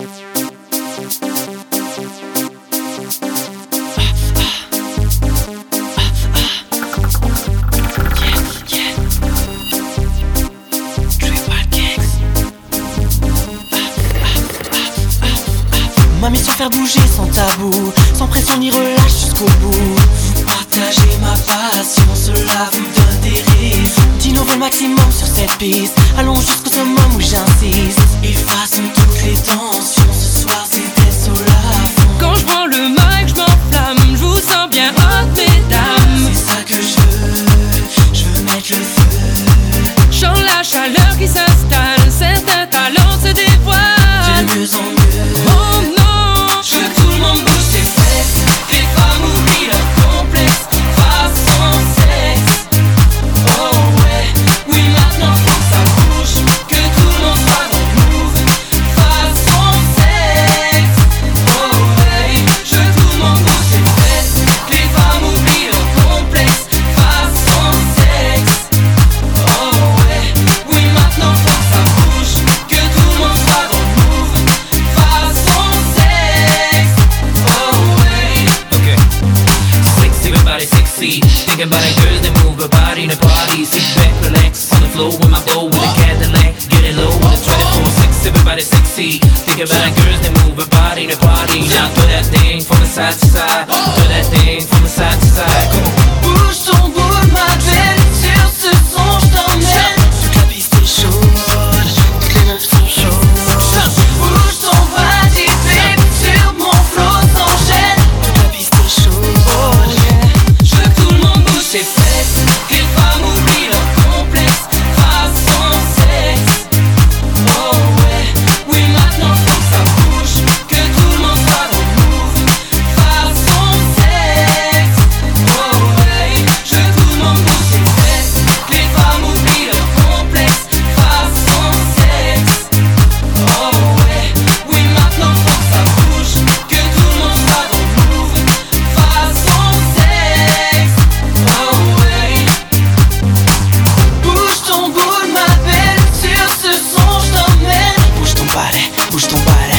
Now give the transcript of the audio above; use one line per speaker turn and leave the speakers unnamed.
Ma mission faire bouger sans tabou, sans pression ni relâche jusqu'au bout. Partagez ma passion, cela vous donne des raisons d'innover le maximum sur cette piste. Allons jusqu'au summum où j'insiste. Effaçons toutes les tensions, ce soir c'est des sols à fond.
Quand je prends le mic, je m'enflamme, je vous sens bien hot mesdames.
C'est ça que je veux mettre le feu.
Chant la chaleur qui s'installe, certains talents se dévoilent.
De mieux en mieux.
Oh non.
Je veux que tout le monde bouge ses fesses. Les femmes oublient leur complexe. Façon sexe. Oh ouais. Oui maintenant faut que ça bouge. Que tout le monde soit dans le move. Façon sexe. Oh ouais. Je veux que tout le monde bouge ses fesses. Les femmes oublient leur complexe. Façon sexe. Oh ouais. Oui maintenant faut que ça bouge. Que tout le monde soit dans le move. Façon sexe. Oh ouais.
Okay. Sexy, everybody sexy. Thinking about that girls that move her body in the party. Sit back, relax on the floor with my bow with a Cadillac. Getting low with a 24. Sexy, everybody sexy. Thinking about that girls that move her body in the party. Now throw that thing from the side to side. Throw that thing from the side to side. Come on.
Bouge ton boule ma belle. Sur ce son j't'emmène. Toute la piste est chaude. Toutes les meufs sont chaudes. Bouge ton body baby. Sur mon flow s'enchaîne. Toute la piste est chaude. Oh yeah. Je veux que tout le monde bouge ses fesses. Que les femmes oublient leur complexe. Façon sexe. Oh ouais. Oui maintenant faut que ça bouge. Que tout le monde soit dans le move. Façon sexe. Oh ouais. Je veux que tout le monde bouge ses fesses. Que les femmes oublient leur complexe. Façon sexe. Oh ouais. Oui maintenant faut que ça bouge. Que tout le monde soit dans le move. Façon sexe. Oh ouais. Bouge ton boule ma belle. Sur ce son j't'emmène. Bouge ton balai, bouge ton balai.